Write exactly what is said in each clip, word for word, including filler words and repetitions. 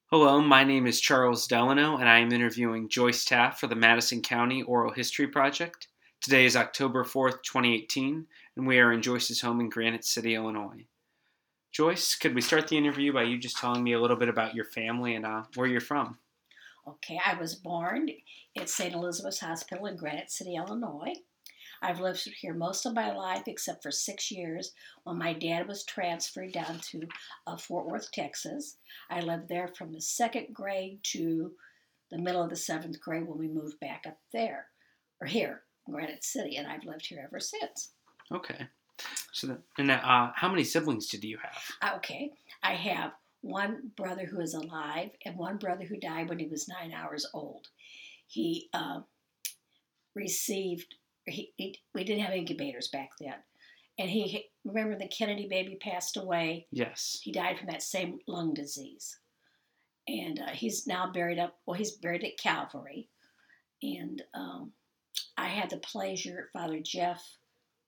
Hello, my name is Charles Delano, and I am interviewing Joyce Taft for the Madison County Oral History Project. Today is October fourth, twenty eighteen, and we are in Joyce's home in Granite City, Illinois. Joyce, could we start the interview by you just telling me a little bit about your family and uh, where you're from? Okay, I was born at Saint Elizabeth's Hospital in Granite City, Illinois. I've lived here most of my life except for six years when my dad was transferred down to uh, Fort Worth, Texas. I lived there from the second grade to the middle of the seventh grade when we moved back up there, or here, in Granite City, and I've lived here ever since. Okay. So, the, and uh, how many siblings did you have? Okay, I have one brother who is alive and one brother who died when he was nine hours old. He uh, received, he, he, we didn't have incubators back then. And he, remember the Kennedy baby passed away? Yes. He died from that same lung disease. And uh, he's now buried up, well, he's buried at Calvary. And um, I had the pleasure, Father Jeff,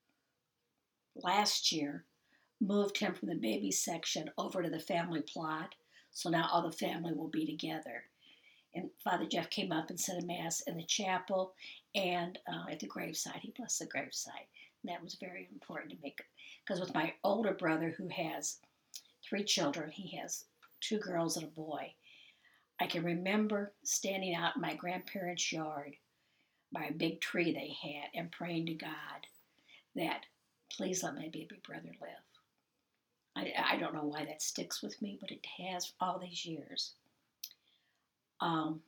last year, moved him from the baby section over to the family plot. So now all the family will be together. And Father Jeff came up and said a mass in the chapel and uh, at the graveside. He blessed the graveside. And that was very important to make. Because with my older brother, who has three children, he has two girls and a boy. I can remember standing out in my grandparents' yard by a big tree they had and praying to God that, please let my baby brother live. I, I don't know why that sticks with me, but it has all these years. Um,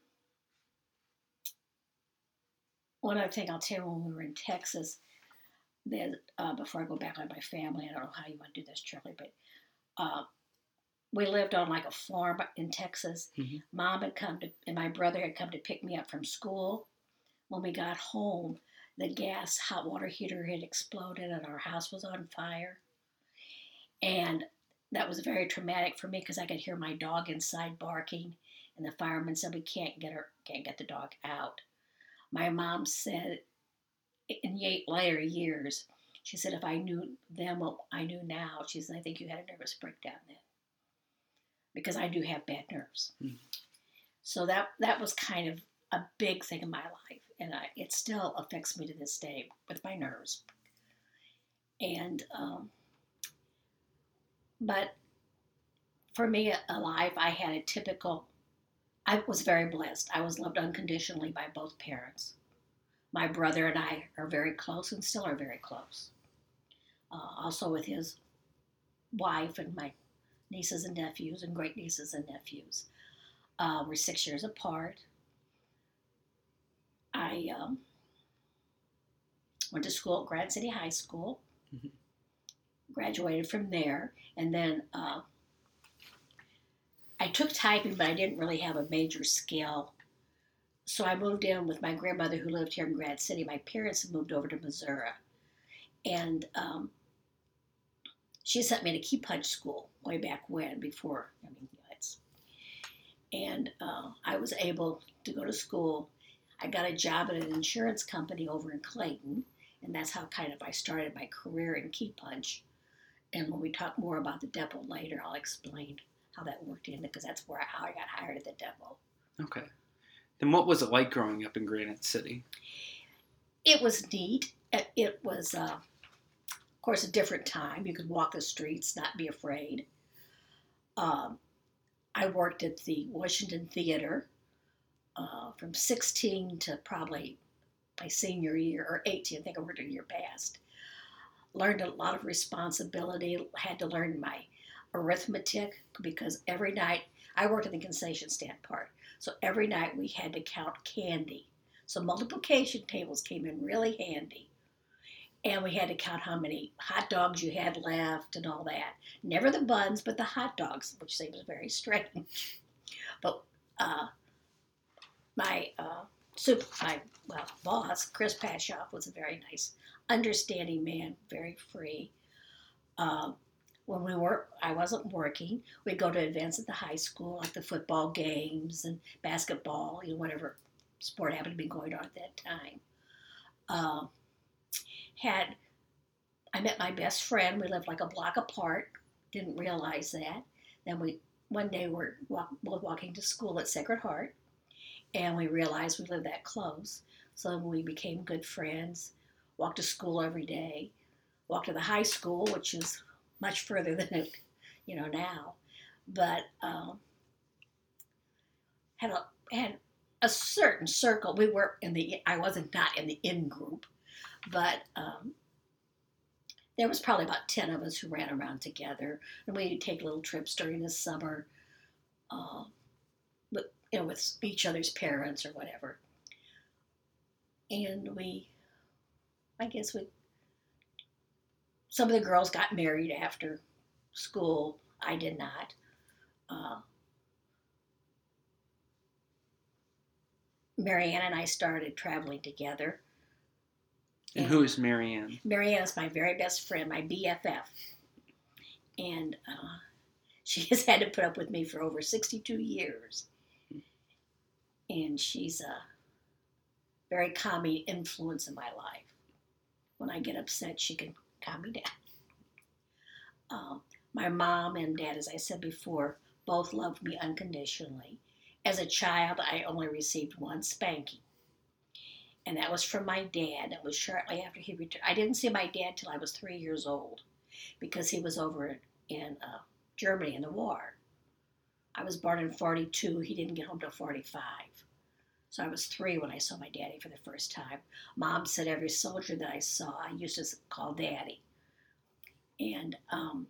one other thing I'll tell you, when we were in Texas, that uh, before I go back on my family, I don't know how you want to do this, Charlie, but uh, we lived on like a farm in Texas. Mm-hmm. Mom had come to, and my brother had come to pick me up from school. When we got home, the gas hot water heater had exploded and our house was on fire. And that was very traumatic for me because I could hear my dog inside barking, and the fireman said we can't get her, can't get the dog out. My mom said, in later years, she said if I knew then what I knew now, she said I think you had a nervous breakdown then, because I do have bad nerves. Mm-hmm. So that that was kind of a big thing in my life, and I, it still affects me to this day with my nerves. And um, but for me, alive, I had a typical. I was very blessed. I was loved unconditionally by both parents. My brother and I are very close and still are very close. Uh, also with his wife and my nieces and nephews and great nieces and nephews. Uh, we're six years apart. I um, went to school at Granite City High School, mm-hmm. graduated from there, and then uh, I took typing, but I didn't really have a major skill. So I moved in with my grandmother who lived here in Granite City. My parents had moved over to Missouri. And um, she sent me to Key Punch School way back when, before, I mean, it's, and uh, I was able to go to school. I got a job at an insurance company over in Clayton, and that's how kind of I started my career in Key Punch. And when we talk more about the depot later, I'll explain how that worked in, because that's where I, how I got hired at the depot. Okay. Then what was it like growing up in Granite City? It was neat. It was, uh, of course, a different time. You could walk the streets, not be afraid. Um, I worked at the Washington Theater uh, from sixteen to probably my senior year, or eighteen. I think I worked a year past. Learned a lot of responsibility. Had to learn my arithmetic, because every night, I worked at the concession stand part. So every night we had to count candy. So multiplication tables came in really handy. And we had to count how many hot dogs you had left and all that. Never the buns, but the hot dogs, which seems very strange. But uh, my uh, super, my well boss, Chris Pashoff, was a very nice, understanding man, very free. Uh, when we were, I wasn't working, we'd go to events at the high school, like the football games and basketball, you know, whatever sport happened to be going on at that time. Uh, had, I met my best friend. We lived like a block apart. Didn't realize that. Then we one day we're walk, both walking to school at Sacred Heart, and we realized we lived that close. So we became good friends, walked to school every day, walked to the high school, which is much further than it, you know, now. But um, had a had a certain circle. We were in the. I wasn't not in the in group, but um, there was probably about ten of us who ran around together, and we'd take little trips during the summer, uh, with you know with each other's parents or whatever. And we, I guess we. Some of the girls got married after school. I did not. Uh, Marianne and I started traveling together. And who is Marianne? Marianne is my very best friend, my B F F. And uh, she has had to put up with me for over sixty-two years. And she's a very calming influence in my life. When I get upset, she can calm me down. Um, my mom and dad, as I said before, both loved me unconditionally. As a child, I only received one spanking. And that was from my dad. It was shortly after he returned. I didn't see my dad till I was three years old because he was over in uh, Germany in the war. I was born in forty-two. He didn't get home till forty-five. So I was three when I saw my daddy for the first time. Mom said every soldier that I saw, I used to call daddy. And um,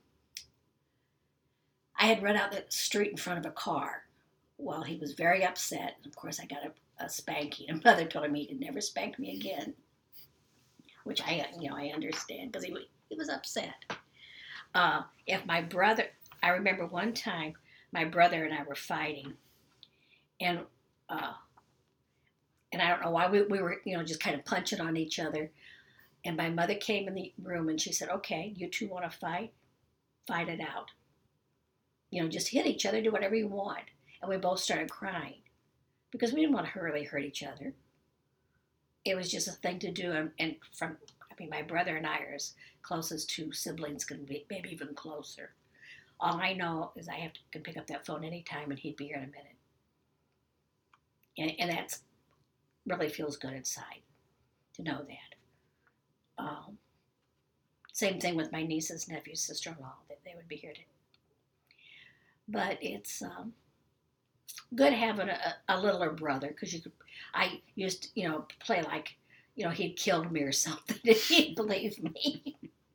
I had run out the street in front of a car while he was very upset. And of course, I got a, a spanking. And mother told me he could never spank me again, which I, you know, I understand because he, he was upset. Uh, if my brother, I remember one time my brother and I were fighting, and uh, and I don't know why we, we were, you know, just kind of punching on each other. And my mother came in the room and she said, "Okay, you two want to fight? Fight it out. You know, just hit each other, do whatever you want." And we both started crying because we didn't want to really hurt each other. It was just a thing to do. And, and from, I mean, my brother and I are as close as two siblings can be, maybe even closer. All I know is I have to can pick up that phone anytime and he'd be here in a minute. And, and that's really feels good inside to know that. Um, same thing with my nieces, nephews, sister-in-law, that they would be here too. But it's um, good having a, a littler brother because you could. I used to, you know, play like, you know, he'd killed me or something, and he'd believe me.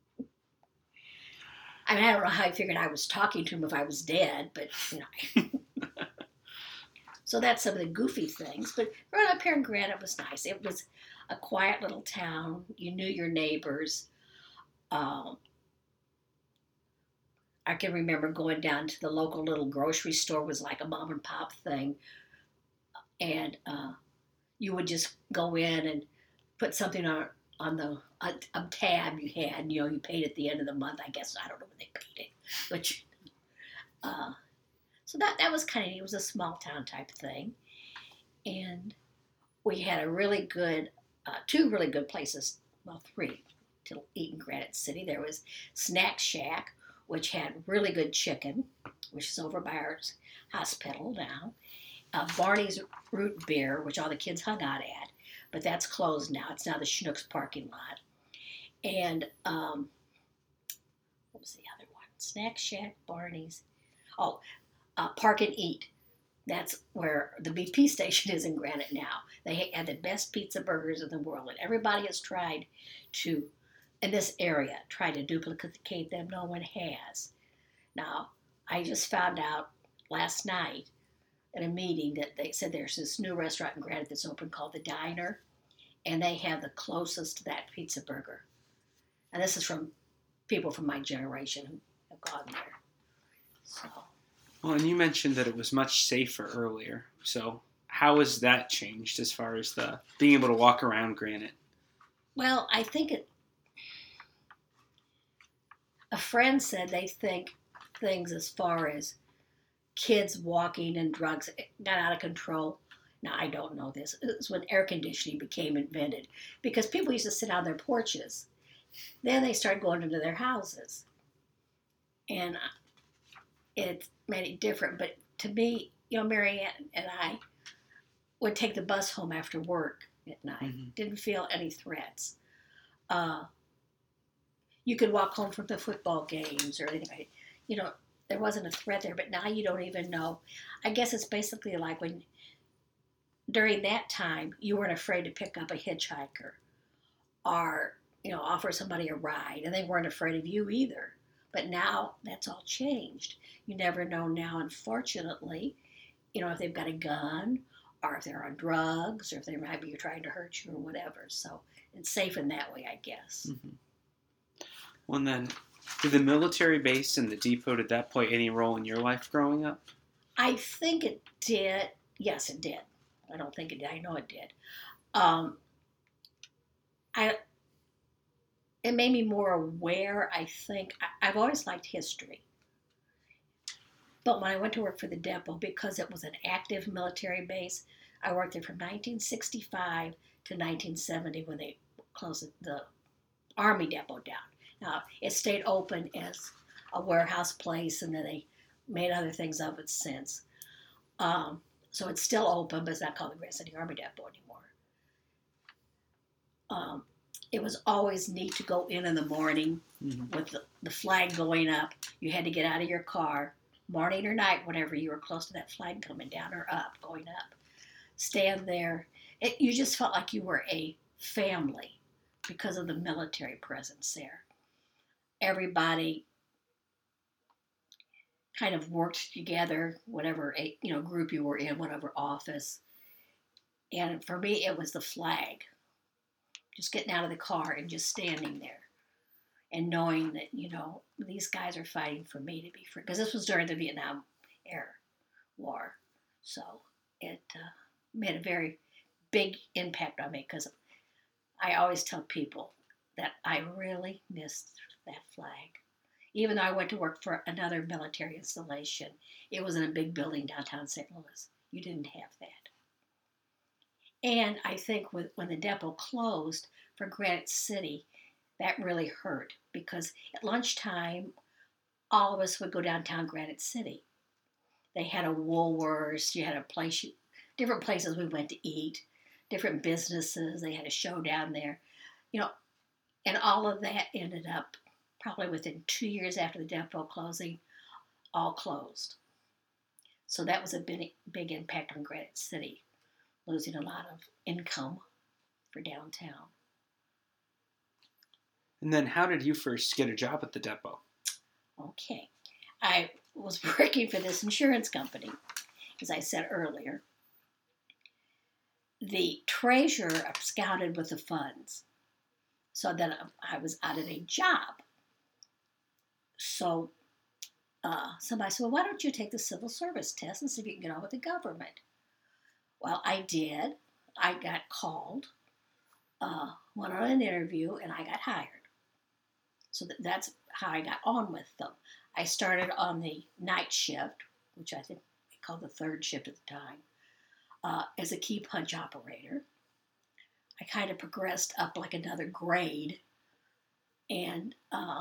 I mean, I don't know how he figured I was talking to him if I was dead, but you know. So that's some of the goofy things. But growing up here in Granite was nice. It was a quiet little town. You knew your neighbors. Um, I can remember going down to the local little grocery store. It was like a mom and pop thing. And uh, you would just go in and put something on on the a, a tab you had. You know, you paid at the end of the month. I guess I don't know when they paid it, but uh, so that that was kind of it was a small town type thing, and we had a really good uh, two really good places. Well, three to eat in Granite City. There was Snack Shack, which had really good chicken, which is over by our hospital now. Uh, Barney's Root Beer, which all the kids hung out at, but that's closed now. It's now the Schnucks parking lot. And um, what was the other one? Snack Shack, Barney's. Oh, uh, Park and Eat. That's where the B P station is in Granite now. They had the best pizza burgers in the world, and everybody has tried to, in this area, try to duplicate them. No one has. Now, I just found out last night at a meeting that they said there's this new restaurant in Granite that's open called The Diner, and they have the closest to that pizza burger. And this is from people from my generation who have gone there. So. Well, and you mentioned that it was much safer earlier. So how has that changed as far as the being able to walk around Granite? Well, I think it. A friend said they think things as far as kids walking and drugs got out of control. Now, I don't know this. It was when air conditioning became invented because people used to sit on their porches. Then they started going into their houses. And it made it different. But to me, you know, Marianne and I would take the bus home after work at night. Mm-hmm. Didn't feel any threats. Uh, you could walk home from the football games or anything. You know, there wasn't a threat there. But now you don't even know. I guess it's basically like when during that time you weren't afraid to pick up a hitchhiker or you know offer somebody a ride, and they weren't afraid of you either. But now that's all changed. You never know now, unfortunately, you know, if they've got a gun or if they're on drugs or if they might be trying to hurt you or whatever. So it's safe in that way, I guess. Mm-hmm. Well, and then, did the military base and the depot, did that play any role in your life growing up? I think it did. Yes, it did. I don't think it did. I know it did. Um, I it made me more aware. I think I, I've always liked history, but when I went to work for the depot, because it was an active military base, I worked there from nineteen sixty-five to nineteen seventy when they closed the Army depot down. Now it stayed open as a warehouse place, and then they made other things of it since. Um, so it's still open, but it's not called the Grant City Army Depot anymore. Um, it was always neat to go in in the morning mm-hmm. with the, the flag going up. You had to get out of your car, morning or night, whenever you were close to that flag coming down or up, going up. Stand there. It, you just felt like you were a family because of the military presence there. Everybody kind of worked together, whatever you know group you were in, whatever office. And for me, it was the flag. Just getting out of the car and just standing there and knowing that, you know, these guys are fighting for me to be free. Because this was during the Vietnam era war. So it uh, made a very big impact on me because I always tell people that I really missed that flag. Even though I went to work for another military installation, it was in a big building downtown Saint Louis. You didn't have that. And I think with, when the depot closed for Granite City, that really hurt because at lunchtime, all of us would go downtown Granite City. They had a Woolworths, you had a place, you, different places we went to eat, different businesses. They had a show down there, you know, and all of that ended up probably within two years after the depot closing, all closed. So that was a big, big impact on Granite City, losing a lot of income for downtown. And then how did you first get a job at the depot? Okay. I was working for this insurance company, as I said earlier. The treasurer scouted with the funds, so that I was out of a job. So uh, somebody said, well, why don't you take the civil service test and see if you can get on with the government? Well, I did. I got called, uh, went on an interview, and I got hired. So that, that's how I got on with them. I started on the night shift, which I think we called the third shift at the time, uh, as a key punch operator. I kind of progressed up like another grade, and uh,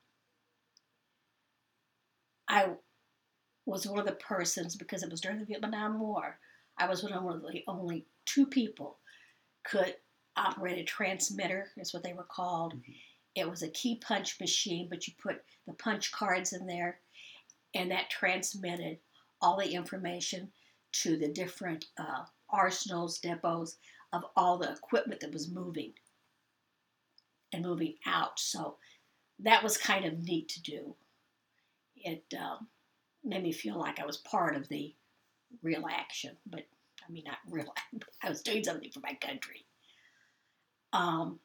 I was one of the persons, because it was during the Vietnam War, I was one of the only two people could operate a transmitter, is what they were called. Mm-hmm. It was a key punch machine, but you put the punch cards in there, and that transmitted all the information to the different uh, arsenals, depots, of all the equipment that was moving and moving out. So that was kind of neat to do. It um, made me feel like I was part of the real action, but I mean, not real, I was doing something for my country. Um,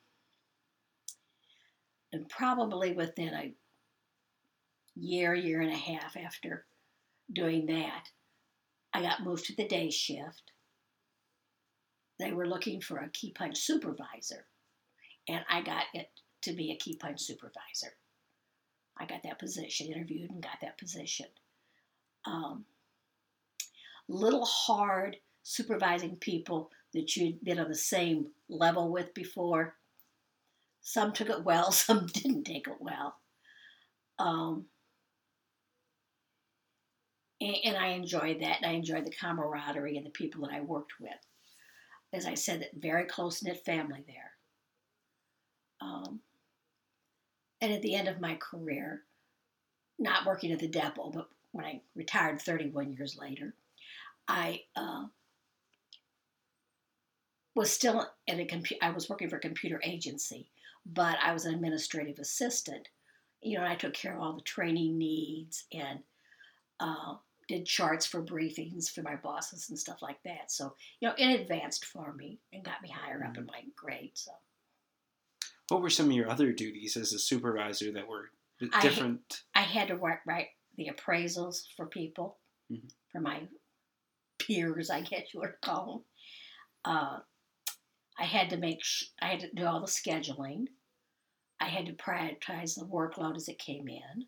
and probably within a year, year and a half after doing that, I got moved to the day shift. They were looking for a key punch supervisor, and I got it to be a key punch supervisor. I got that position, interviewed and got that position. Um, little hard supervising people that you'd been on the same level with before. Some took it well, some didn't take it well. Um, and, and I enjoyed that. And I enjoyed the camaraderie and the people that I worked with. As I said, that very close knit family there. Um, and at the end of my career, not working at the depot, but when I retired thirty-one years later, I uh, was still at a computer. I was working for a computer agency, but I was an administrative assistant. You know, and I took care of all the training needs and uh, did charts for briefings for my bosses and stuff like that. So, you know, it advanced for me and got me higher up in my grade. So, what were some of your other duties as a supervisor that were different? I, I had to write, write the appraisals for people, mm-hmm. for my peers, I guess you would call them. Uh, I had to make, sh- I had to do all the scheduling. I had to prioritize the workload as it came in.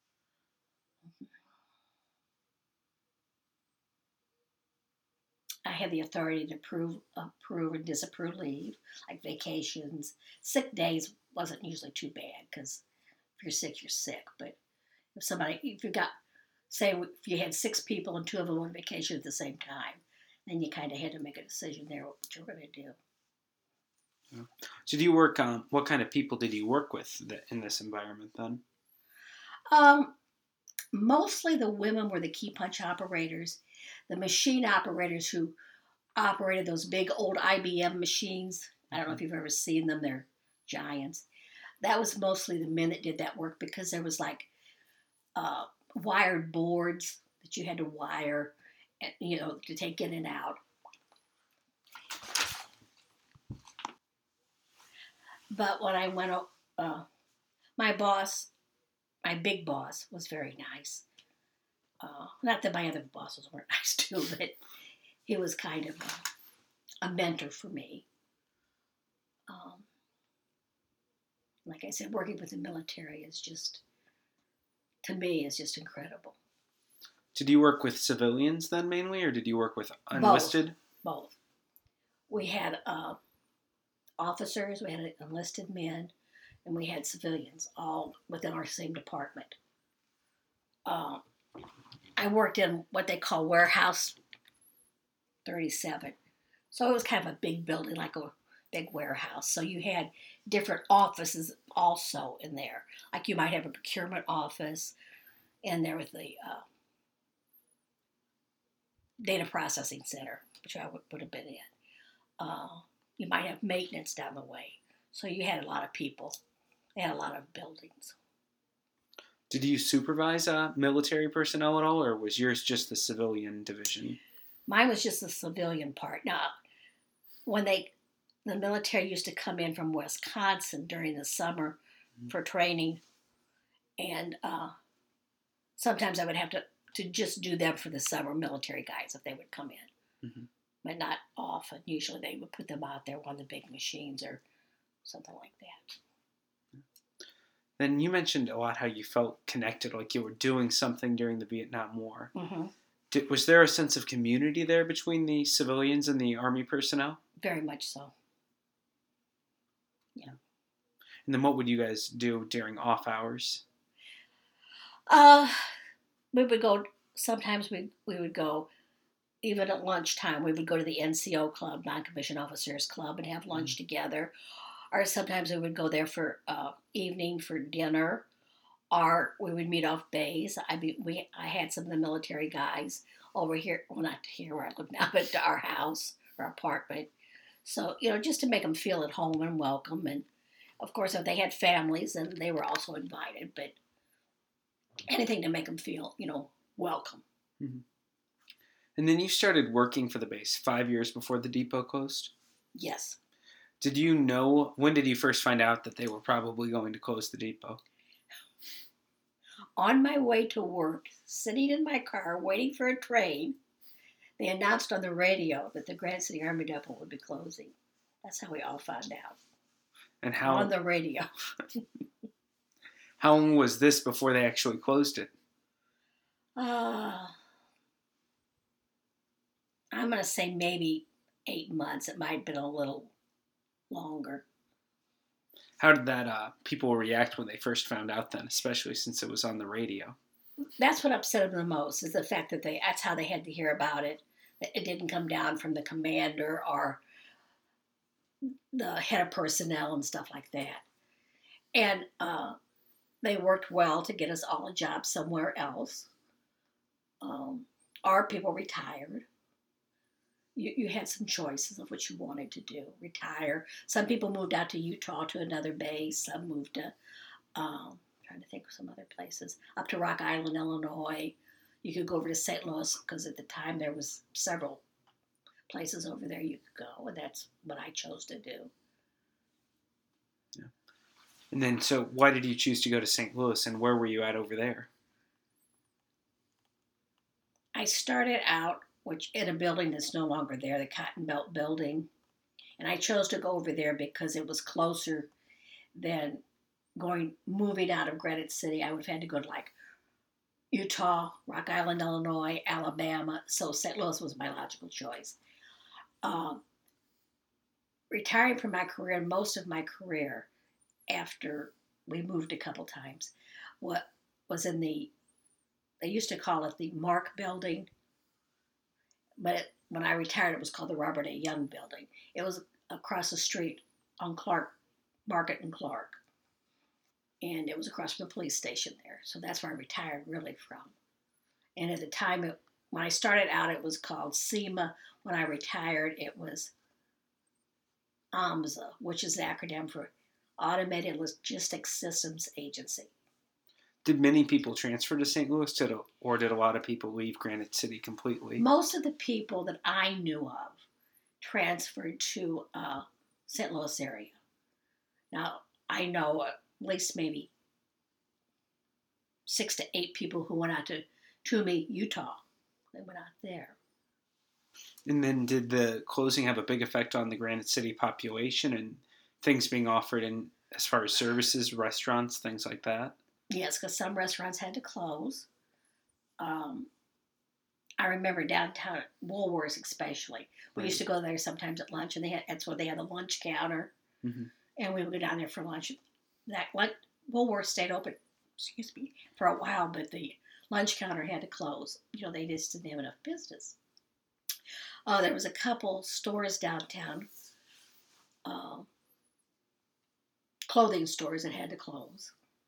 I had the authority to approve, approve and disapprove leave, like vacations. Sick days wasn't usually too bad because if you're sick, you're sick. But if somebody, if you got, say, if you had six people and two of them on vacation at the same time, then you kind of had to make a decision there what you were going to do. Yeah. So, do you work? Um, what kind of people did you work with in this environment then? Um, mostly the women were the key punch operators, the machine operators who operated those big old I B M machines. I don't know if you've ever seen them; they're giants. That was mostly the men that did that work because there was like uh, wired boards that you had to wire, you know, to take in and out. But when I went, uh, my boss, my big boss, was very nice. Uh, not that my other bosses weren't nice too, but he was kind of a, a mentor for me. Um, like I said, working with the military is just, to me, is just incredible. Did you work with civilians then mainly, or did you work with enlisted? Both. Both. We had uh, officers, we had enlisted men, and we had civilians, all within our same department. Uh, I worked in what they call Warehouse thirty-seven. So it was kind of a big building, like a big warehouse. So you had different offices also in there. Like you might have a procurement office, and there was the uh, data processing center, which I would, would have been in. Uh, you might have maintenance down the way. So you had a lot of people. They had a lot of buildings. Did you supervise uh, military personnel at all, or was yours just the civilian division? Mine was just the civilian part. Now, when they, the military used to come in from Wisconsin during the summer mm-hmm. for training, and uh, sometimes I would have to, to just do them for the summer, military guys, if they would come in. Mm-hmm. But not often. Usually they would put them out there on the big machines or something like that. Then you mentioned a lot how you felt connected, like you were doing something during the Vietnam War. Mm-hmm. Did, was there a sense of community there between the civilians and the Army personnel? Very much so. Yeah. And then what would you guys do during off hours? Uh, we would go, sometimes we, we would go, even at lunchtime, we would go to the N C O club, Non-Commissioned Officers Club, and have lunch mm-hmm. together. Or sometimes we would go there for uh, evening for dinner, or we would meet off base. I be, we I had some of the military guys over here, well, not here where I live now, but to our house or apartment. So, you know, just to make them feel at home and welcome. And, of course, if they had families, then they were also invited. But anything to make them feel, you know, welcome. Mm-hmm. And then you started working for the base five years before the depot closed? Yes. Did you know, when did you first find out that they were probably going to close the depot? On my way to work, sitting in my car, waiting for a train, they announced on the radio that the Granite City Army Depot would be closing. That's how we all found out. And how? On the radio. How long was this before they actually closed it? Uh, I'm going to say maybe eight months. It might have been a little longer. How did that uh, people react when they first found out then, especially since it was on the radio? that's what upset them the most is the fact that they that's how they had to hear about it. That it didn't come down from the commander or the head of personnel and stuff like that. And uh, they worked well to get us all a job somewhere else. Um, our people retired. You, you had some choices of what you wanted to do. Retire. Some people moved out to Utah to another base. Some moved to, um, trying to think of some other places, up to Rock Island, Illinois. You could go over to Saint Louis because at the time there was several places over there you could go, and that's what I chose to do. Yeah. And then, so why did you choose to go to Saint Louis, and where were you at over there? I started out which in a building that's no longer there, the Cotton Belt Building, and I chose to go over there because it was closer than going moving out of Granite City. I would have had to go to like Utah, Rock Island, Illinois, Alabama. So Saint Louis was my logical choice. Um, retiring from my career, most of my career after we moved a couple times, what was in the, they used to call it the Mark Building, but it, when I retired, it was called the Robert A. Young Building. It was across the street on Clark Market and Clark, and it was across from the police station there. So that's where I retired really from. And at the time, it, when I started out, it was called SEMA. When I retired, it was AMSA, which is the acronym for Automated Logistics Systems Agency. Did many people transfer to Saint Louis, did, or did a lot of people leave Granite City completely? Most of the people that I knew of transferred to uh, Saint Louis area. Now, I know at least maybe six to eight people who went out to Toomey, Utah. They went out there. And then did the closing have a big effect on the Granite City population and things being offered in as far as services, restaurants, things like that? Yes, because some restaurants had to close. Um, I remember downtown at Woolworths especially. We Right. used to go there sometimes at lunch, and they had that's where they had the lunch counter, Mm-hmm. and we would go down there for lunch. That lunch, Woolworths stayed open, excuse me, for a while, but the lunch counter had to close. You know, they just didn't have enough business. Uh, there was a couple stores downtown, uh, clothing stores that had to close.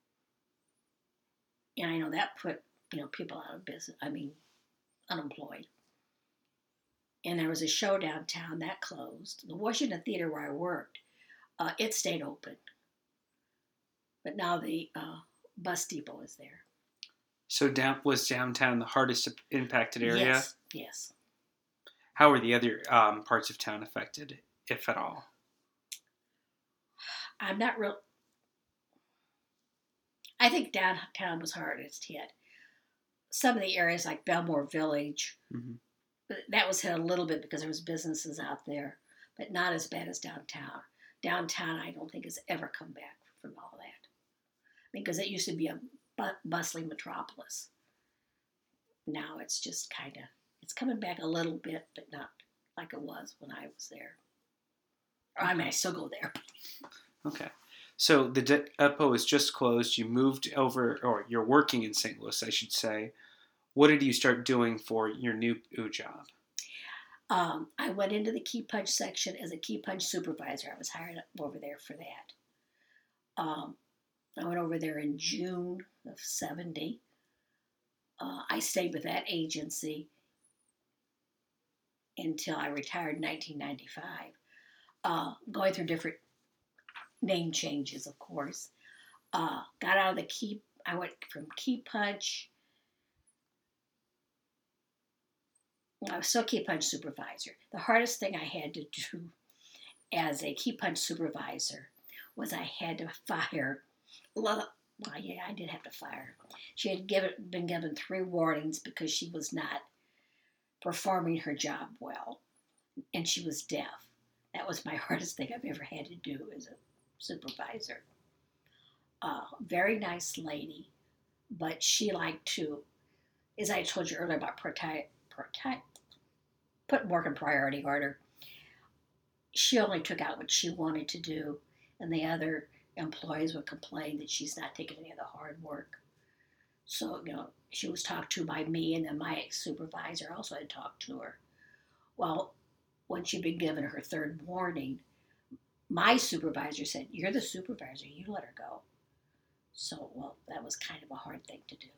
And I know that put, you know, people out of business, I mean, unemployed. And there was a show downtown that closed. The Washington Theater where I worked, uh, it stayed open. But now the uh, bus depot is there. So down, was downtown the hardest impacted area? Yes, yes. How were the other um, parts of town affected, if at all? I'm not real. I think downtown was hardest hit. Some of the areas like Belmore Village, mm-hmm. that was hit a little bit because there was businesses out there, but not as bad as downtown. Downtown, I don't think has ever come back from all that, because it used to be a bu- bustling metropolis. Now it's just kind of, it's coming back a little bit, but not like it was when I was there. Or, I mean, I still go there. Okay. So the depot is just closed. You moved over, or you're working in Saint Louis, I should say. What did you start doing for your new job? Um, I went into the key punch section as a key punch supervisor. I was hired over there for that. Um, I went over there in June of seventy. Uh, I stayed with that agency until I retired in nineteen ninety-five. Uh, going through different name changes, of course. Uh, got out of the key, I went from key punch, I was still key punch supervisor. The hardest thing I had to do as a key punch supervisor was I had to fire, well, well yeah, I did have to fire. She had given, been given three warnings because she was not performing her job well, and she was deaf. That was my hardest thing I've ever had to do as a supervisor. Uh, very nice lady, but she liked to, as I told you earlier about prioritize, prioritize, put work in priority order. She only took out what she wanted to do, and the other employees would complain that she's not taking any of the hard work. So, you know, she was talked to by me, and then my supervisor also had talked to her. Well, when she'd been given her third warning, my supervisor said, "You're the supervisor, you let her go." So, well, that was kind of a hard thing to do.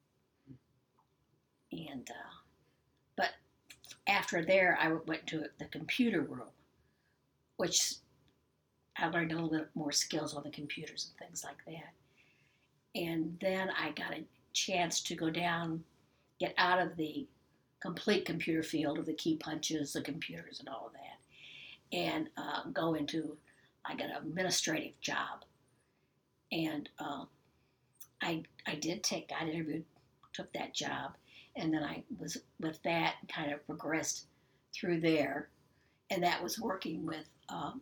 And, uh, but after there, I went to the computer room, which I learned a little bit more skills on the computers and things like that. And then I got a chance to go down, get out of the complete computer field of the key punches, the computers, and all of that, and uh, go into like an administrative job. And uh, I I did take, I interviewed, took that job, and then I was with that and kind of progressed through there, and that was working with um,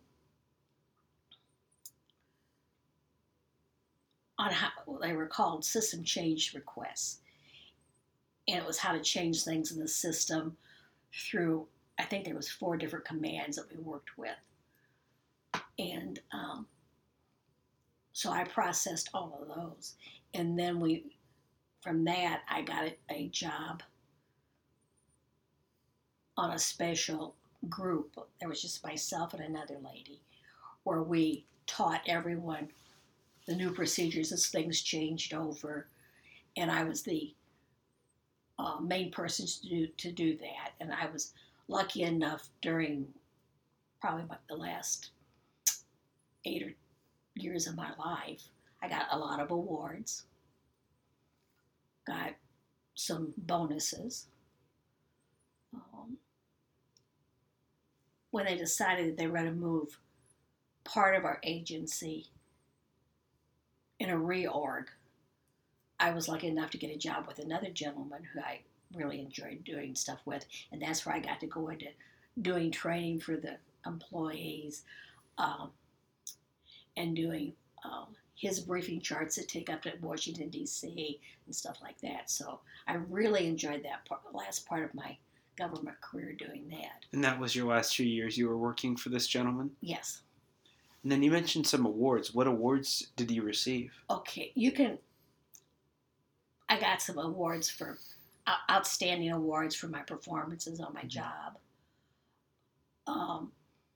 on how they were called system change requests, and it was how to change things in the system through, I think there was four different commands that we worked with, and um, so I processed all of those, and then we, from that, I got a, a job on a special group. There was just myself and another lady, where we taught everyone the new procedures as things changed over, and I was the uh, main person to do to do that. And I was lucky enough during probably about the last eight or years of my life, I got a lot of awards, got some bonuses. Um, when they decided that they were going to move part of our agency in a reorg, I was lucky enough to get a job with another gentleman who I really enjoyed doing stuff with, and that's where I got to go into doing training for the employees, um, and doing um, his briefing charts that take up to Washington, D C and stuff like that. So I really enjoyed that part, the last part of my government career doing that. And that was your last two years you were working for this gentleman? Yes. And then you mentioned some awards. What awards did you receive? Okay, you can, I got some awards for, outstanding awards for my performances on my mm-hmm. job. Um,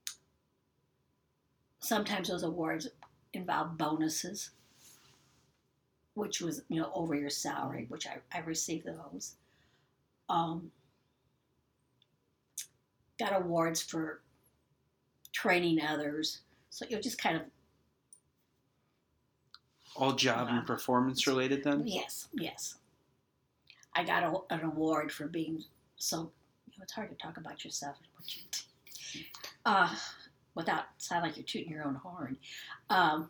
sometimes those awards involve bonuses, which was, you know, over your salary, which I, I received those. Um, got awards for training others. So you're just kind of... All job uh, and performance related then? Yes, yes. I got a, an award for being so... You know, it's hard to talk about yourself and what you do. Uh, without sound like you're tooting your own horn. Um,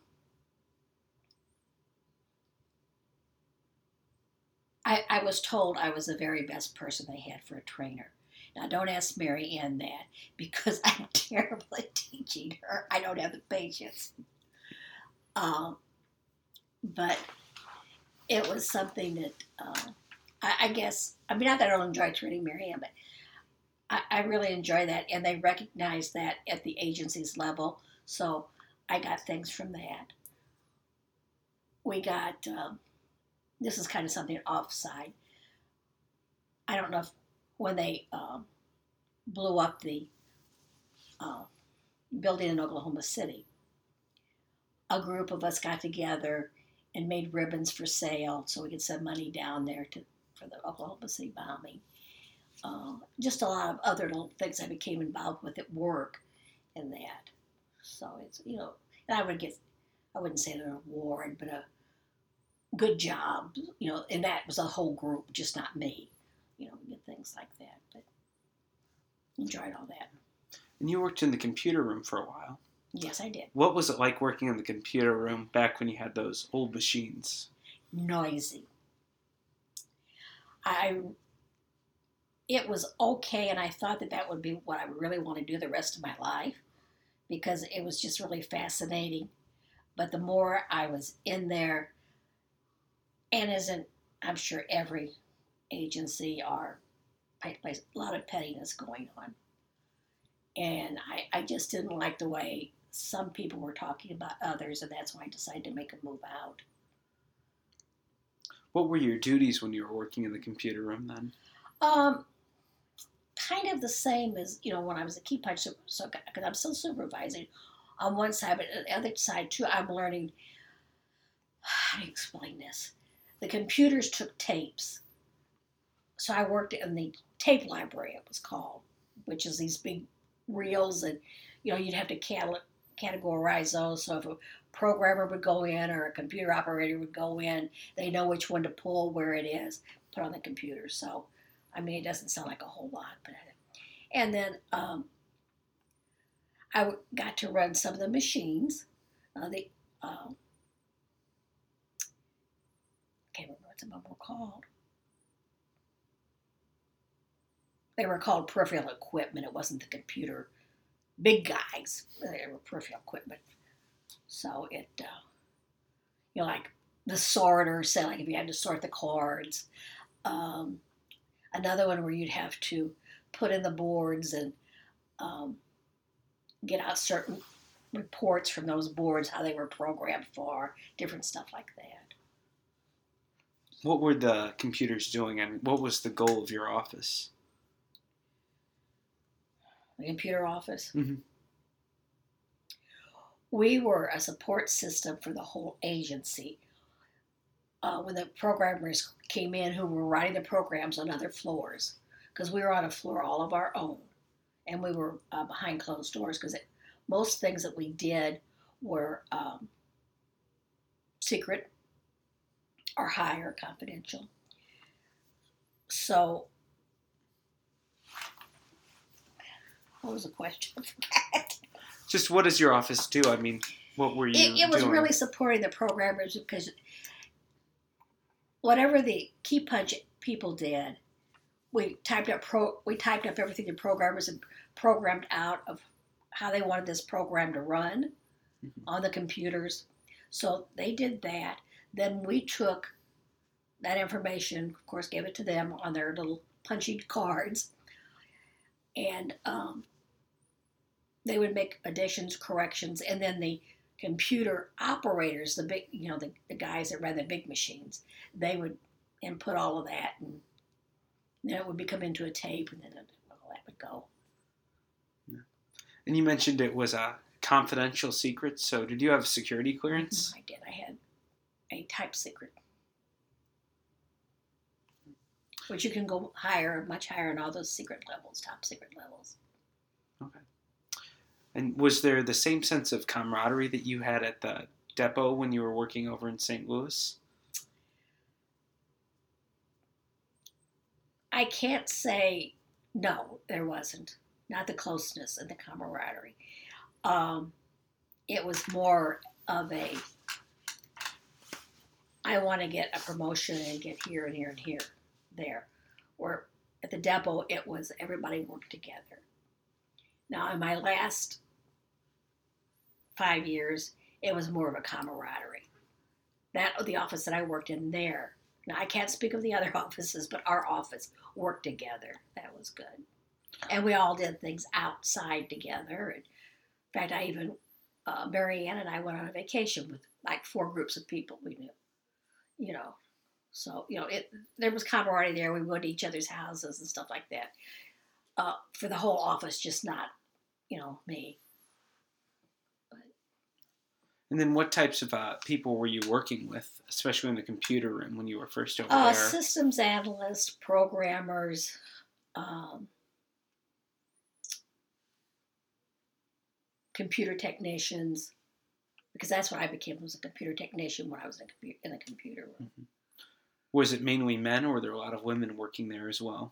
I, I was told I was the very best person they had for a trainer. Now, don't ask Mary Ann that, because I'm terrible at teaching her. I don't have the patience. Um, but it was something that, uh, I, I guess, I mean, not that I don't enjoy training Mary Ann, but I, I really enjoy that. And they recognize that at the agency's level. So I got things from that. We got, um, this is kind of something offside. I don't know if when they um, blew up the uh, building in Oklahoma City, a group of us got together and made ribbons for sale so we could send money down there to for the Oklahoma City bombing. Uh, just a lot of other little things I became involved with at work and that. So it's, you know, and I would get, I wouldn't say an award, but a good job, you know, and that was a whole group, just not me. You know, get things like that, but enjoyed all that. And you worked in the computer room for a while. Yes, I did. What was it like working in the computer room back when you had those old machines? Noisy. I, it was okay, and I thought that that would be what I really want to do the rest of my life, because it was just really fascinating. But the more I was in there, and as in, I'm sure every agency are a lot of pettiness going on, and I, I just didn't like the way some people were talking about others, and that's why I decided to make a move out. What were your duties when you were working in the computer room then? Um, kind of the same as, you know, when I was a key punch, so, so because I'm still supervising on one side, but on the other side too, I'm learning, how do you explain this? The computers took tapes. So I worked in the tape library, it was called, which is these big reels, and, you know, you'd have to cat- categorize those. So if a programmer would go in or a computer operator would go in, they know which one to pull, where it is, put on the computer. So, I mean, it doesn't sound like a whole lot, but and then um, I got to run some of the machines. Uh, the um, can't remember what some of them were called. They were called peripheral equipment. It wasn't the computer big guys. They were peripheral equipment. So it, uh, you know, like the sorter, say like if you had to sort the cards. Um, another one where you'd have to put in the boards and um, get out certain reports from those boards, how they were programmed for, different stuff like that. What were the computers doing, and what was the goal of your office? The computer office. Mm-hmm. We were a support system for the whole agency. Uh, when the programmers came in who were writing the programs on other floors, because we were on a floor all of our own, and we were uh, behind closed doors, because most things that we did were um, secret or high or confidential. So, what was the question? Just what does your office do? I mean, what were you It, it was doing? really supporting the programmers, because whatever the key punch people did, we typed up pro. We typed up everything the programmers had programmed out of how they wanted this program to run mm-hmm. on the computers. So they did that. Then we took that information, of course, gave it to them on their little punchy cards, and um, they would make additions, corrections, and then the computer operators, the big, you know, the, the guys that ran the big machines, they would input all of that, and then it would become into a tape, and then it, all that would go. Yeah. And you mentioned it was a confidential secret, so did you have security clearance? I did. I had a type secret, which you can go higher, much higher in all those secret levels, top secret levels. Okay. And was there the same sense of camaraderie that you had at the depot when you were working over in Saint Louis? I can't say no, there wasn't. Not the closeness and the camaraderie. Um, it was more of a, I want to get a promotion and get here and here and here, there. Where at the depot, it was everybody worked together. Now, in my last five years, it was more of a camaraderie. That, the office that I worked in there, now I can't speak of the other offices, but our office worked together. That was good. And we all did things outside together. And in fact, I even, uh, Mary Ann and I went on a vacation with like four groups of people we knew, you know. So, you know, it there was camaraderie there. We went to each other's houses and stuff like that. Uh, for the whole office, just not, you know, me. But. And then what types of uh, people were you working with, especially in the computer room when you were first over Uh, there? systems analysts, programmers, um, computer technicians, because that's what I became, was a computer technician when I was in, a compu- in the computer room. Mm-hmm. Was it mainly men, or were there a lot of women working there as well?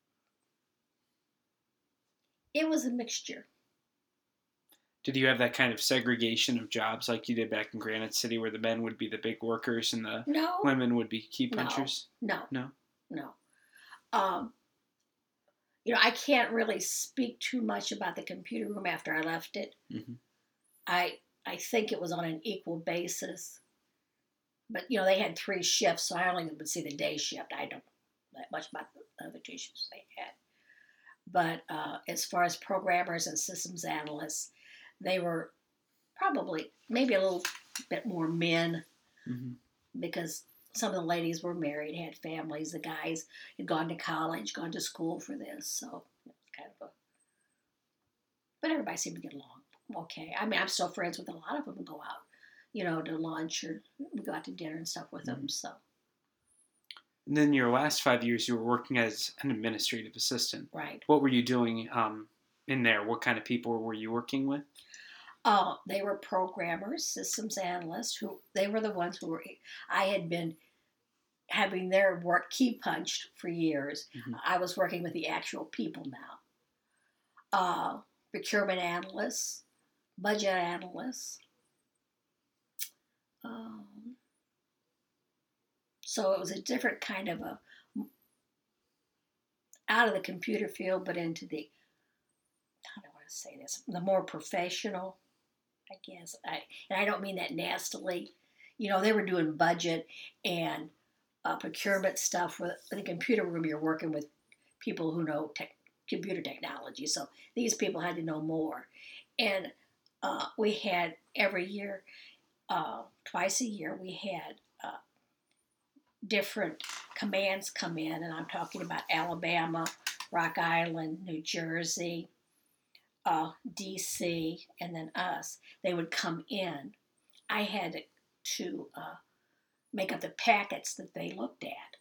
It was a mixture. Did you have that kind of segregation of jobs like you did back in Granite City, where the men would be the big workers and the no. women would be key punchers? No. No? No. No. Um, you know, I can't really speak too much about the computer room after I left it. Mm-hmm. I I think it was on an equal basis. But, you know, they had three shifts, so I only would see the day shift. I don't know that much about the other two shifts they had. But uh, as far as programmers and systems analysts, they were probably maybe a little bit more men, mm-hmm. because some of the ladies were married, had families. The guys had gone to college, gone to school for this. So it was kind of a, but everybody seemed to get along okay. I mean, I'm still friends with a lot of them and go out, you know, to lunch or we go out to dinner and stuff with them. So. And then your last five years, you were working as an administrative assistant. Right. What were you doing um, in there? What kind of people were you working with? Uh, they were programmers, systems analysts, who they were the ones who were, I had been having their work key punched for years. Mm-hmm. I was working with the actual people now. Uh, procurement analysts, budget analysts. Um, so it was a different kind of a, out of the computer field, but into the, how do I want to say this, the more professional, I guess. I, and I don't mean that nastily. You know, they were doing budget and uh, procurement stuff. With in the computer room, you're working with people who know tech, computer technology. So these people had to know more. And uh, we had every year, uh, twice a year, we had uh, different commands come in. And I'm talking about Alabama, Rock Island, New Jersey, uh, D C, and then us. They would come in. I had to uh, make up the packets that they looked at.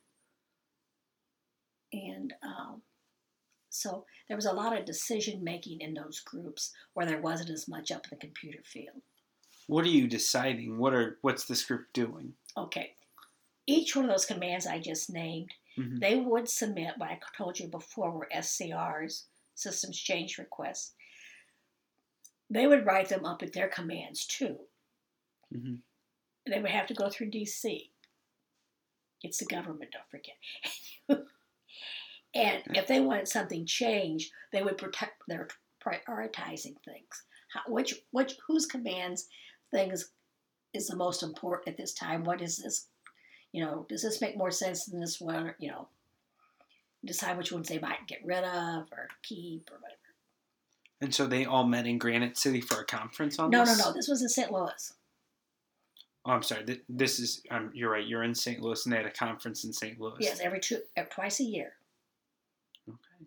And um, so there was a lot of decision making in those groups where there wasn't as much up in the computer field. What are you deciding? What are what's this group doing? Okay. Each one of those commands I just named, mm-hmm. they would submit what I told you before were S C Rs, systems change requests. They would write them up at their commands too. Mm-hmm. They would have to go through D C. It's the government, don't forget. And if they wanted something changed, they would protect their prioritizing things. How, which, which, whose commands things is the most important at this time? What is this? You know, does this make more sense than this one? Or, you know, decide which ones they might get rid of or keep or whatever. And so they all met in Granite City for a conference on no, this? No, no, no. This was in Saint Louis. Oh, I'm sorry. This is, um, you're right. You're in Saint Louis, and they had a conference in Saint Louis. Yes, every two, twice a year. Okay.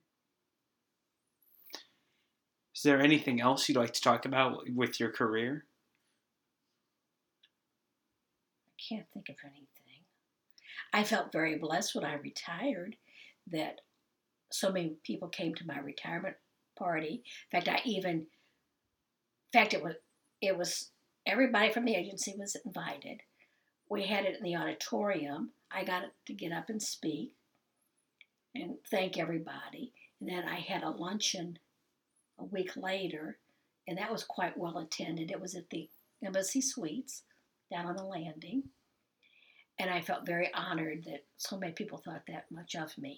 Is there anything else you'd like to talk about with your career? I can't think of anything. I felt very blessed when I retired that so many people came to my retirement party. In fact, I even, in fact, it was, it was, everybody from the agency was invited. We had it in the auditorium. I got to get up and speak and thank everybody. And then I had a luncheon a week later, and that was quite well attended. It was at the Embassy Suites down on the landing. And I felt very honored that so many people thought that much of me.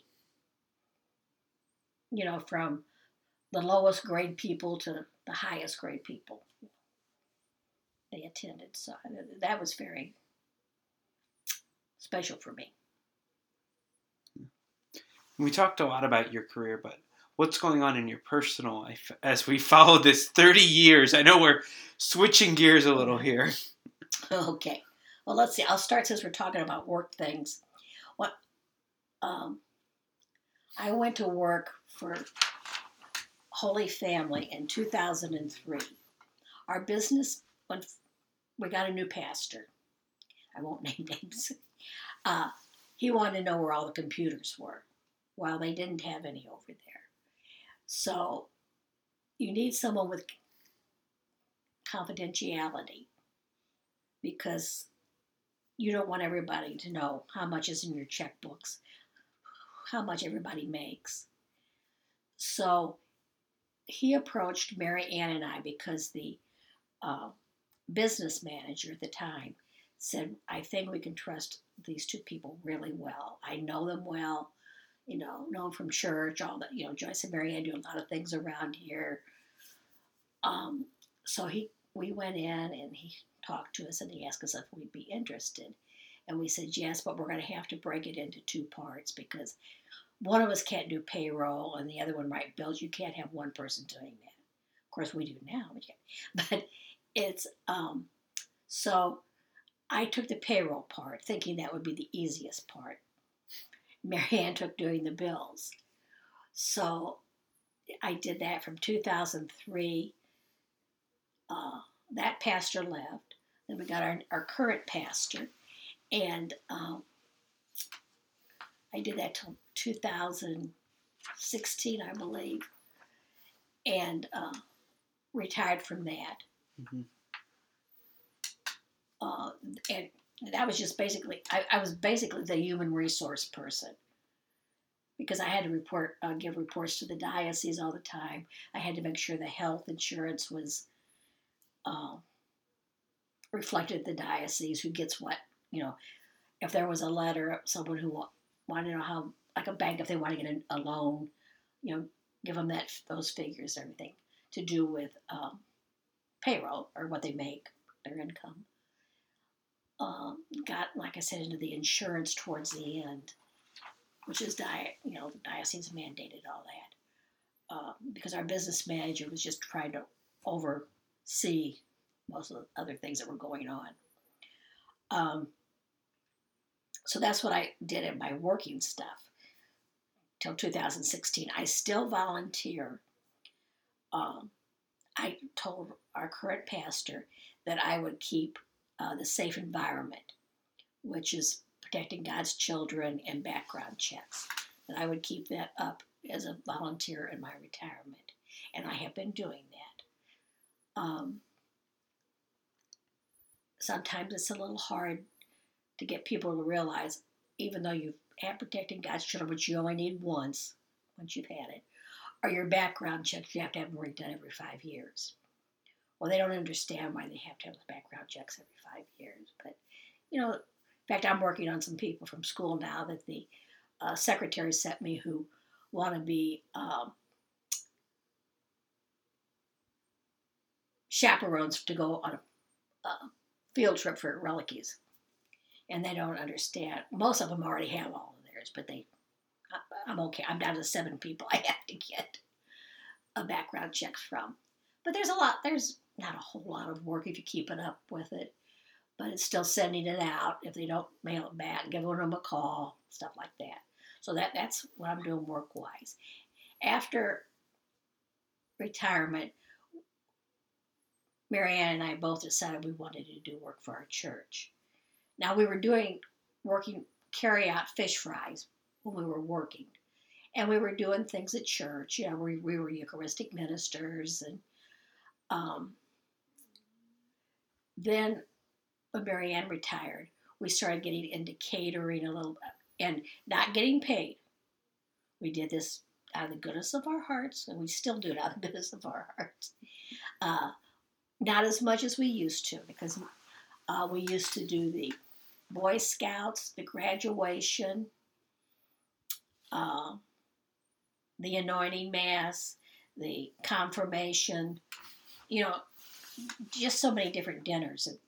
You know, from the lowest grade people to the highest grade people. They attended. So that was very special for me. We talked a lot about your career, but what's going on in your personal life as we follow this thirty years? I know we're switching gears a little here. Okay. Well, let's see. I'll start since we're talking about work things. What? Um, I went to work for Holy Family in two thousand three. Our business, when we got a new pastor, I won't name names, uh, he wanted to know where all the computers were. Well, they didn't have any over there. So you need someone with confidentiality because you don't want everybody to know how much is in your checkbooks, how much everybody makes. So he approached Mary Ann and I because the uh, business manager at the time said, I think we can trust these two people really well. I know them well, you know, know them from church, all that, you know, Joyce and Mary Ann do a lot of things around here. Um, so he, we went in and he talked to us and he asked us if we'd be interested. And we said yes, but we're going to have to break it into two parts because one of us can't do payroll and the other one write bills. You can't have one person doing that. Of course, we do now. But it's, um, so I took the payroll part, thinking that would be the easiest part. Mary Ann took doing the bills. So I did that from two thousand three. Uh, that pastor left. Then we got our, our current pastor. And um, I did that till two thousand sixteen, I believe. And uh, retired from that. Mm-hmm. Uh, and that was just basically, I, I was basically the human resource person. Because I had to report, uh, give reports to the diocese all the time. I had to make sure the health insurance was uh, reflected the diocese, who gets what, you know, if there was a letter, someone who wa- wanted to know how, like a bank, if they want to get a, a loan, you know, give them that those figures, everything to do with um, payroll or what they make, their income. Um, got, like I said, into the insurance towards the end, which is, di- you know, the diocese mandated all that. Uh, because our business manager was just trying to oversee most of the other things that were going on. Um, so that's what I did in my working stuff till two thousand sixteen. I still volunteer. Um, I told our current pastor that I would keep uh, the safe environment, which is protecting God's children and background checks, that I would keep that up as a volunteer in my retirement. And I have been doing that. Um, sometimes it's a little hard to get people to realize, even though you've had protecting God's children, which you only need once, once you've had it, or your background checks, you have to have them redone every five years. Well, they don't understand why they have to have those background checks every five years. But, you know, in fact, I'm working on some people from school now that the uh, secretary sent me who want to be um, chaperones to go on a, a field trip for reliquies. And they don't understand. Most of them already have all of theirs, but they, I, I'm okay. I'm down to seven people I have to get a background checks from. But there's a lot, there's not a whole lot of work if you keep it up with it. But it's still sending it out. If they don't mail it back, giving them a call, stuff like that. So that, that's what I'm doing work-wise. After retirement, Mary Ann and I both decided we wanted to do work for our church. Now, we were doing, working, carry out fish fries when we were working. And we were doing things at church. You know, we, we were Eucharistic ministers. And um, then when Mary Ann retired, we started getting into catering a little bit and not getting paid. We did this out of the goodness of our hearts, and we still do it out of the goodness of our hearts. Uh, not as much as we used to, because uh, we used to do the Boy Scouts, the graduation, uh, the anointing mass, the confirmation, you know, just so many different dinners that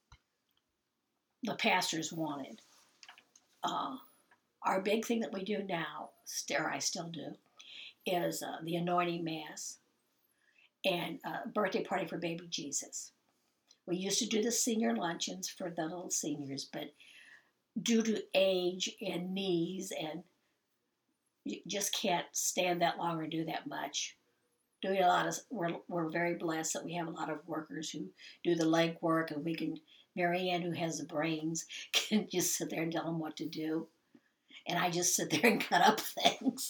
the pastors wanted. Uh, our big thing that we do now, or I still do, is uh, the anointing mass and uh, birthday party for baby Jesus. We used to do the senior luncheons for the little seniors, but due to age and knees, and you just can't stand that long or do that much. Doing a lot of, we're, we're very blessed that we have a lot of workers who do the leg work, and we can, Mary Ann, who has the brains, can just sit there and tell them what to do. And I just sit there and cut up things.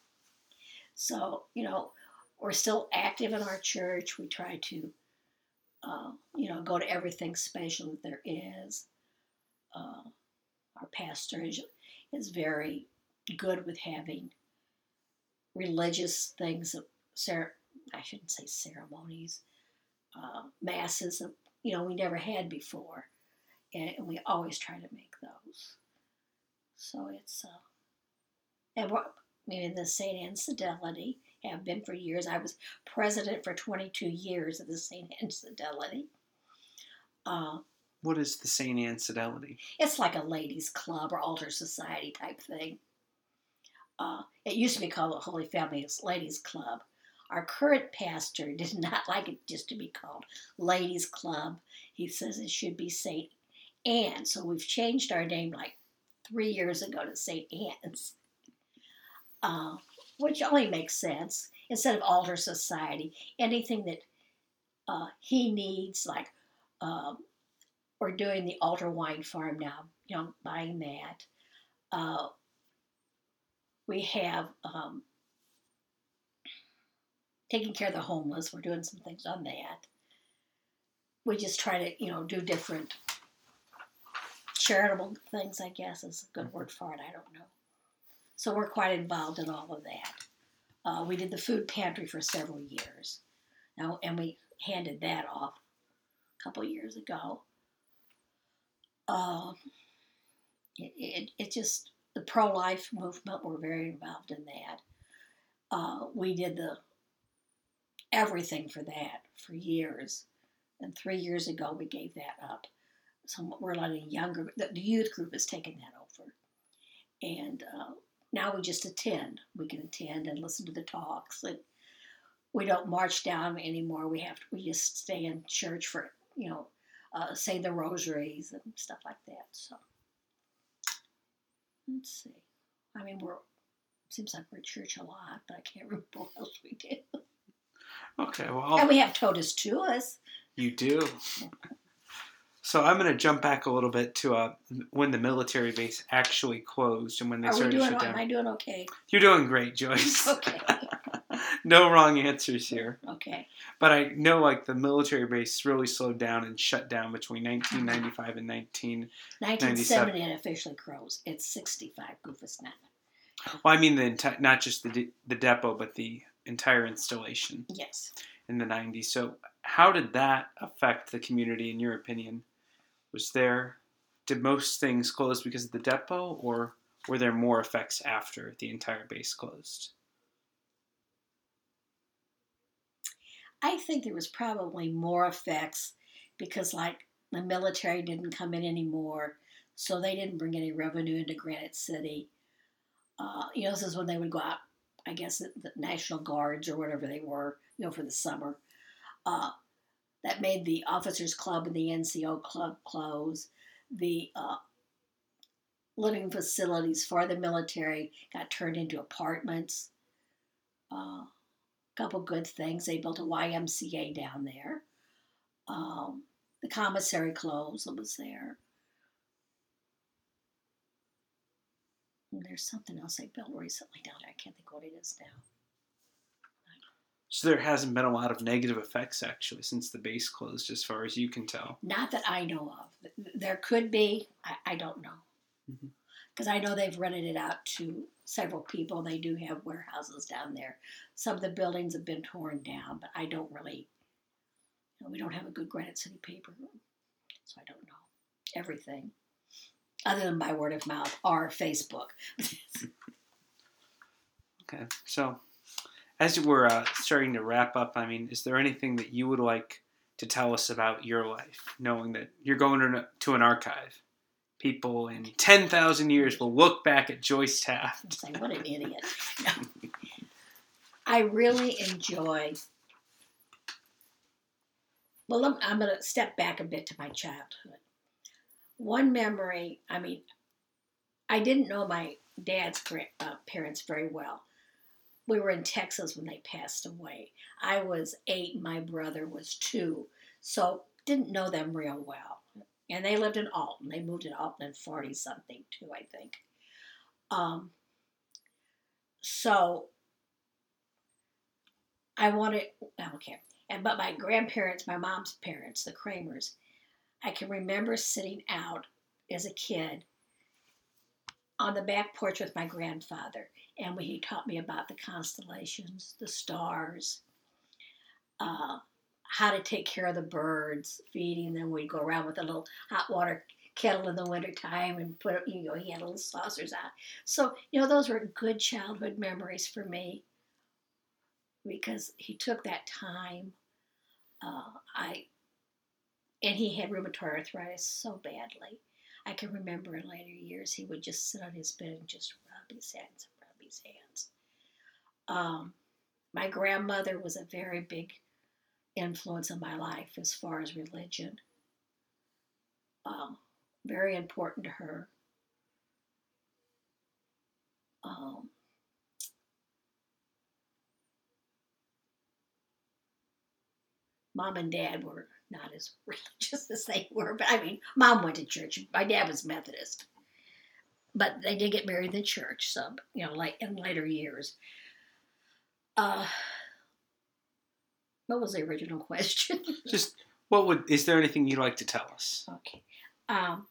So, you know, we're still active in our church. We try to, uh, you know, go to everything special that there is. Uh, our pastor is, is very good with having religious things, cer- I shouldn't say ceremonies, uh, masses, that, you know, we never had before. And, and we always try to make those. So it's, uh, and we're, maybe the Saint Anne's Fidelity, have been for years. I was president for twenty-two years of the Saint Anne's Fidelity. Uh, What is the Saint Anne Fidelity? It's like a ladies' club or altar society type thing. Uh, it used to be called the Holy Family Ladies' Club. Our current pastor did not like it just to be called Ladies' Club. He says it should be Saint Anne. So we've changed our name like three years ago to Saint Anne's, uh, which only makes sense. Instead of Altar Society, anything that uh, he needs, like uh, we're doing the Altar Wine Farm now, you know, buying that. Uh, we have um, taking care of the homeless. We're doing some things on that. We just try to, you know, do different charitable things, I guess is a good word for it. I don't know. So we're quite involved in all of that. Uh, we did the food pantry for several years. Now, and we handed that off a couple years ago. Uh, it, it, it just, the pro-life movement, we're very involved in that. Uh, we did the everything for that for years. And three years ago, we gave that up. So we're letting younger, the, the youth group has taken that over. And uh, now we just attend. We can attend and listen to the talks. And we don't march down anymore. We have to, we just stay in church for, you know, uh, say the rosaries and stuff like that. So let's see. I mean, we're, seems like we're at church a lot, but I can't remember what else we do. Okay, well. And we have totus tuus. You do. So I'm going to jump back a little bit to uh, when the military base actually closed and when they Are started we doing, to shut down. Am I doing okay? You're doing great, Joyce. Okay. No wrong answers here. Okay. But I know like the military base really slowed down and shut down between nineteen ninety-five and nineteen ninety-seven. nineteen seventy it officially closed. It's sixty-five Goofus now. Well, I mean the enti- not just the de- the depot, but the entire installation. Yes. In the nineties. So how did that affect the community in your opinion? Was there, did most things close because of the depot, or were there more effects after the entire base closed? I think there was probably more effects because, like, the military didn't come in anymore, so they didn't bring any revenue into Granite City. Uh, you know, this is when they would go out, I guess, the, the National Guards or whatever they were, you know, for the summer. Uh, that made the Officers Club and the N C O Club close. The uh, living facilities for the military got turned into apartments. A uh, couple good things. They built a Y M C A down there. Um, the commissary closed. It was there. And there's something else they built recently down there. I can't think what it is now. So there hasn't been a lot of negative effects, actually, since the base closed, as far as you can tell. Not that I know of. There could be. I, I don't know. Because mm-hmm. I know they've rented it out to several people. They do have warehouses down there. Some of the buildings have been torn down, but I don't really, you know, we don't have a good Granite City paper, so I don't know everything. Other than by word of mouth or Facebook. Okay, so as we're uh, starting to wrap up, I mean, is there anything that you would like to tell us about your life, knowing that you're going to, to an archive? People in ten thousand years will look back at Joyce Taft. And say, what an idiot. No. I really enjoy, well, I'm, I'm going to step back a bit to my childhood. One memory, I mean, I didn't know my dad's uh, parents very well. We were in Texas when they passed away. I was eight, my brother was two, so didn't know them real well. And they lived in Alton. They moved to Alton in forty-something, too, I think. Um, so I wanted, okay. And, but my grandparents, my mom's parents, the Kramers, I can remember sitting out as a kid on the back porch with my grandfather. And he taught me about the constellations, the stars, uh, how to take care of the birds, feeding them. We'd go around with a little hot water kettle in the wintertime and put, you know, he had little saucers out. So, you know, those were good childhood memories for me because he took that time. Uh, I, and he had rheumatoid arthritis so badly. I can remember in later years he would just sit on his bed and just rub his hands and rub his hands. Um, my grandmother was a very big influence in my life as far as religion. Um, very important to her. Um, Mom and Dad were not as religious as they were, but I mean, Mom went to church. My dad was Methodist, but they did get married in the church. So you know, like in later years. Uh, what was the original question? Just what would is there anything you'd like to tell us? Okay. Um,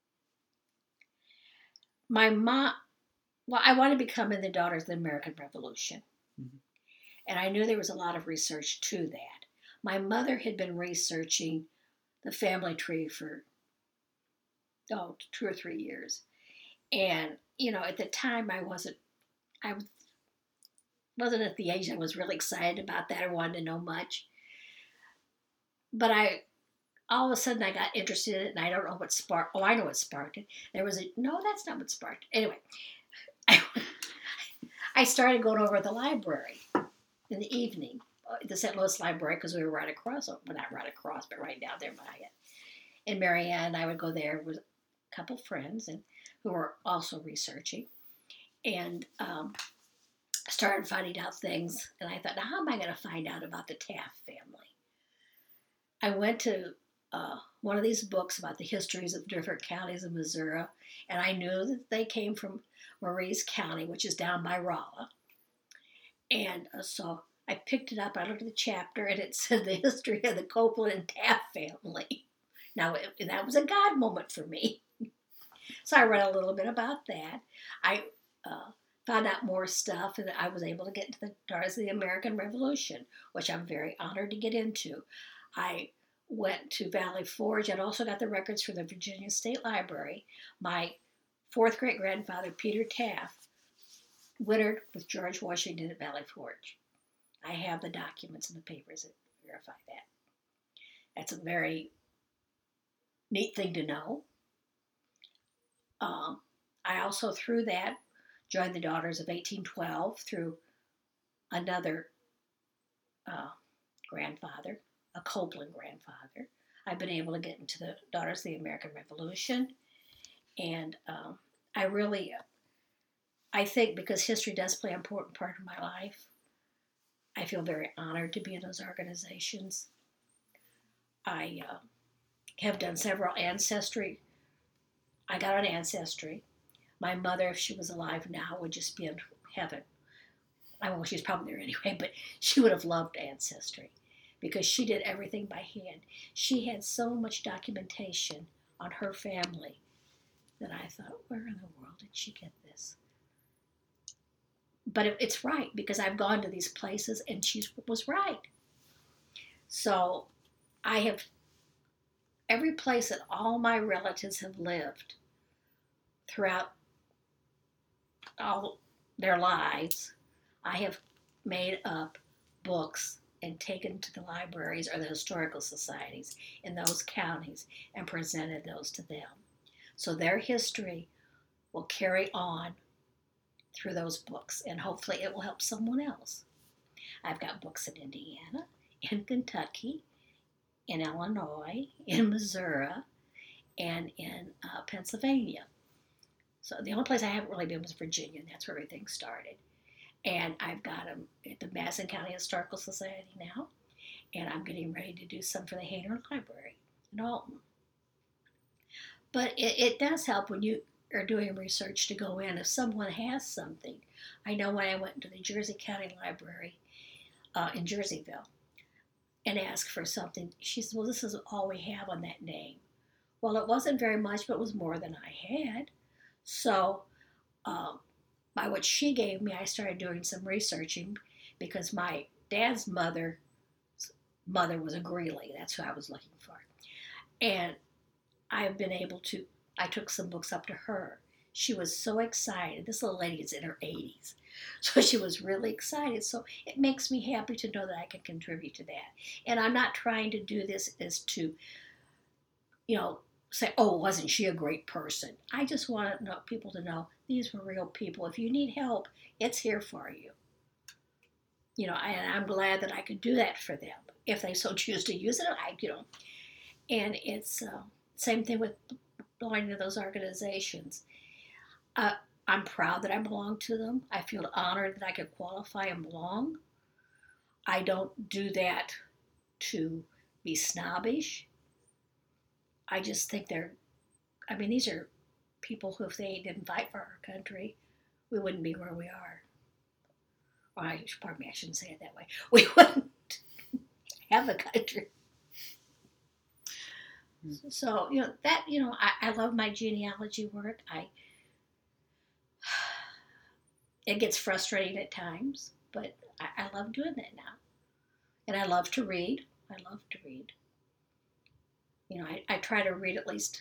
my mom. Well, I wanted to become in the Daughters of the American Revolution, mm-hmm. and I knew there was a lot of research to that. My mother had been researching the family tree for oh two or three years, and you know, at the time I wasn't I wasn't at the age I was really excited about that. I wanted to know much, but I all of a sudden I got interested in it, and I don't know what sparked. Oh, I know what sparked it. There was a no, that's not what sparked it. Anyway. I, I started going over to the library in the evening, the Saint Louis Library, because we were right across, well, not right across, but right down there by it. In Marianne, I would go there with a couple friends and who were also researching, and um, started finding out things. And I thought, now how am I going to find out about the Taft family? I went to uh, one of these books about the histories of different counties of Missouri, and I knew that they came from Maurice County, which is down by Rolla. And uh, so I picked it up, I looked at the chapter, and it said the history of the Copeland and Taft family. Now, it, that was a God moment for me. So I read a little bit about that. I uh, found out more stuff, and I was able to get into the Daughters of the American Revolution, which I'm very honored to get into. I went to Valley Forge and also got the records from the Virginia State Library. My fourth great-grandfather, Peter Taft, wintered with George Washington at Valley Forge. I have the documents and the papers that verify that. That's a very neat thing to know. Um, I also, through that, joined the Daughters of eighteen twelve through another uh, grandfather, a Copeland grandfather. I've been able to get into the Daughters of the American Revolution. And um, I really, I think because history does play an important part of my life, I feel very honored to be in those organizations. I uh, have done several ancestry. I got on Ancestry. My mother, if she was alive now, would just be in heaven. I well, she's probably there anyway, but she would have loved Ancestry because she did everything by hand. She had so much documentation on her family that I thought, where in the world did she get this? But it, it's right, because I've gone to these places and she was right. So I have, every place that all my relatives have lived throughout all their lives, I have made up books and taken to the libraries or the historical societies in those counties and presented those to them. So their history will carry on through those books, and hopefully it will help someone else. I've got books in Indiana, in Kentucky, in Illinois, in Missouri, and in uh, Pennsylvania. So the only place I haven't really been was Virginia, and that's where everything started. And I've got them at the Madison County Historical Society now, and I'm getting ready to do some for the Hayner Library in Alton. But it, it does help when you are doing research to go in. If someone has something, I know when I went to the Jersey County Library uh, in Jerseyville and asked for something, she said, well, this is all we have on that name. Well, it wasn't very much, but it was more than I had. So um, by what she gave me, I started doing some researching because my dad's mother, mother was a Greeley. That's who I was looking for. And I've been able to, I took some books up to her. She was so excited. This little lady is in her eighties. So she was really excited. So it makes me happy to know that I can contribute to that. And I'm not trying to do this as to, you know, say, oh, wasn't she a great person? I just want to know, people to know these were real people. If you need help, it's here for you. You know, and I'm glad that I could do that for them. If they so choose to use it, I, you know. And it's uh, same thing with belonging to those organizations. Uh, I'm proud that I belong to them. I feel honored that I could qualify and belong. I don't do that to be snobbish. I just think they're, I mean, these are people who, if they didn't fight for our country, we wouldn't be where we are. Or I, pardon me, I shouldn't say it that way. We wouldn't have a country. So, you know, that, you know, I, I love my genealogy work. I, it gets frustrating at times, but I, I love doing that now. And I love to read. I love to read. You know, I, I try to read at least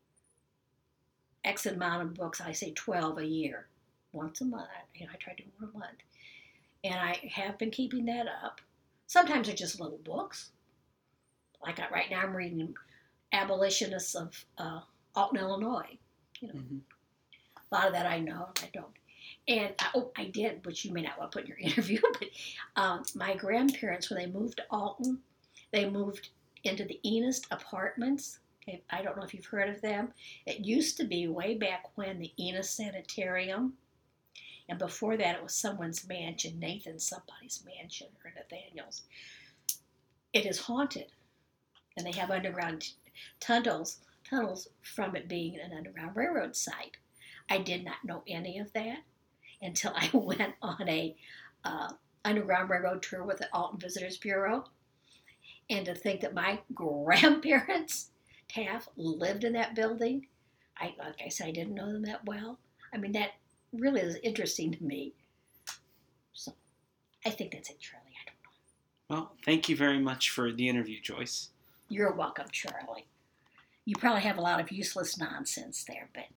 X amount of books. I say twelve a year, once a month. You know, I try to do one a month. And I have been keeping that up. Sometimes they're just little books. Like I, right now I'm reading Abolitionists of uh, Alton, Illinois. You know, mm-hmm. A lot of that I know, I don't. And I, oh, I did, which you may not want to put in your interview, but um, my grandparents, when they moved to Alton, they moved into the Enist Apartments. Okay, I don't know if you've heard of them. It used to be way back when the Enist Sanitarium, and before that it was someone's mansion, Nathan somebody's mansion, or Nathaniel's. It is haunted, and they have underground tunnels, tunnels from it being an underground railroad site. I did not know any of that until I went on a uh, underground railroad tour with the Alton Visitors Bureau. And to think that my grandparents, Taft, lived in that building, I, like I said, I didn't know them that well. I mean, that really is interesting to me. So I think that's it, Charlie. I don't know. Well, thank you very much for the interview, Joyce. You're welcome, Charlie. You probably have a lot of useless nonsense there, but